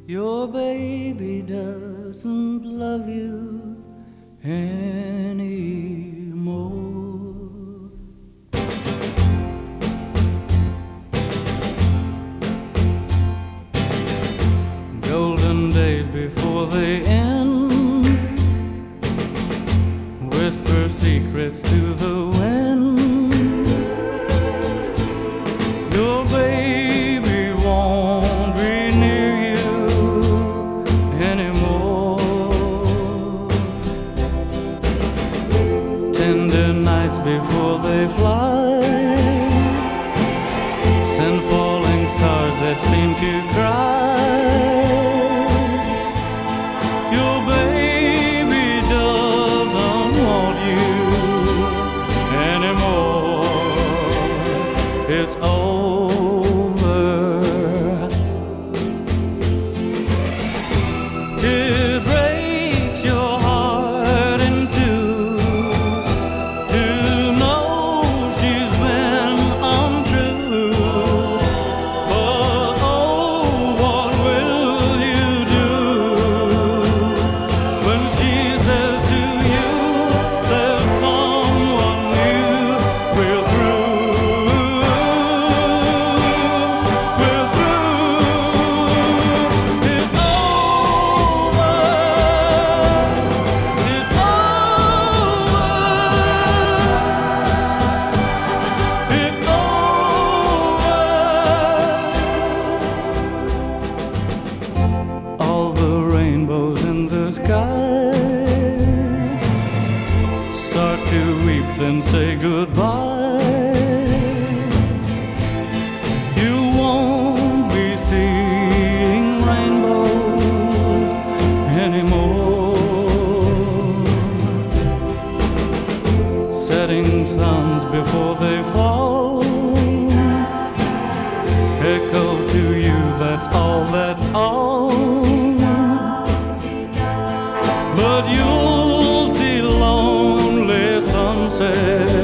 Your baby doesn't love you anymore. Golden days before they end, whisper secrets to the wind. Your baby won't be near you anymore. Tender nights before they fly send falling stars that seem to cry. Your baby doesn't want you anymore. It's over. It breaks your heart in two to know she's been untrue. But oh, what will you do when she says to you there's someone new? We're through. We're through. It's over. It's over. It's over. All the rainbows in the sky start to weep, then say goodbye. You won't be seeing rainbows anymore. Setting suns before they fall echo to you, that's all, that's all. But you'll see lonely sunsets